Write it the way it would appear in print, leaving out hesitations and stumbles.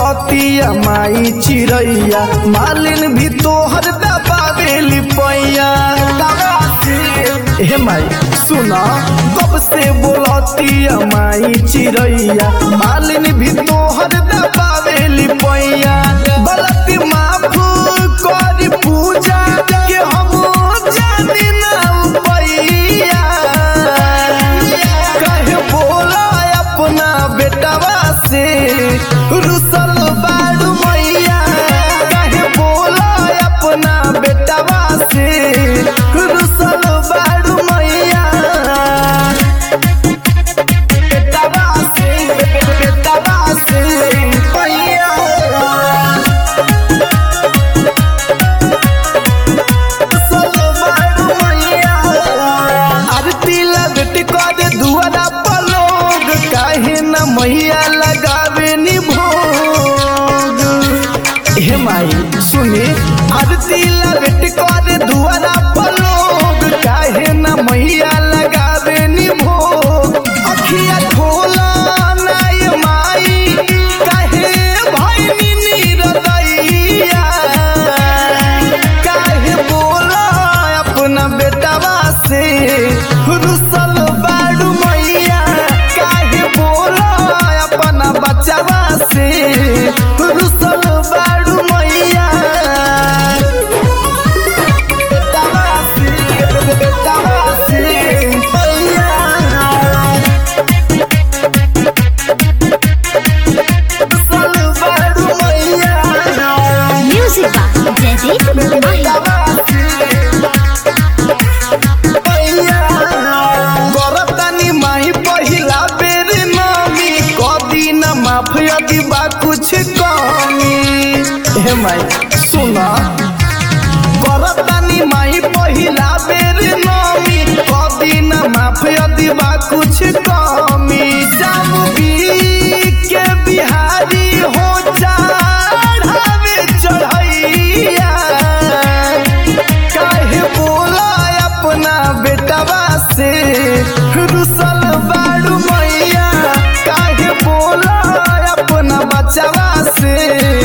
बोलतिया माई चिड़ैया मालिन भी तोहर दबावेली पैया। हे माई सुना कब से बोलतिया माई चिड़ैया मालिन भी तोहर दबावेली पैया। गलती माफ कर पूजा के हम जानी ना पैया। कहे बोला अपना बेटवा से रुसल बाड़ू मैया। कहे बोला अपना बेटवा से रुसल बाड़ू मैया। बेटवा से मैया। रुसल बाड़ू मैया। आरती लगट कर दुआरा पर लोग काहे न मैया लगावे नि भोग। हे माई सुने आरती लगट कर दुआरा पर लोग काहे न मैया लगावे नि भोग। अखिया खोला नाय माई काहे भइनी निरदैया। काहे बोला अपना बेटवा से रुसल बाड़ू मैया। काहे बोला अपना बच्चवा से रुसल बाड़ू मैया। बेटवा से मैया। रुसल बाड़ू मैया। Music by Jaideep Mahi. गरतानी माही पहिला बेर नामी कदी न माफ यदि बा कुछ कमी। हे माई सुना गरतानी माही पहिला बेर नामी कदी न माफ यदि बा कुछ कमी। जामुगी के बिहारी हो चढ़ावे चढ़ैया। काहे बोला अपना बेटवा से रुसल बाड़ू मैया। काहे बोला अपना बच्चवा से